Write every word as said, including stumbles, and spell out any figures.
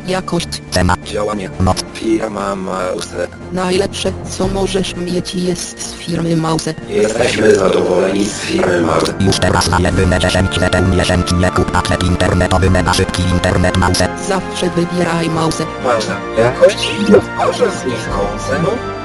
Jakość. Cena. Działanie. Moc. Firma Mause. Najlepsze, co możesz mieć, jest z firmy Mause. Jesteśmy zadowoleni z firmy Mause. Już teraz na jedyne dziesięć zł miesięcznie kup pakiet internetowy na szybki internet Mause. Zawsze wybieraj Mause. Mause. Jakość i może z niską ceną.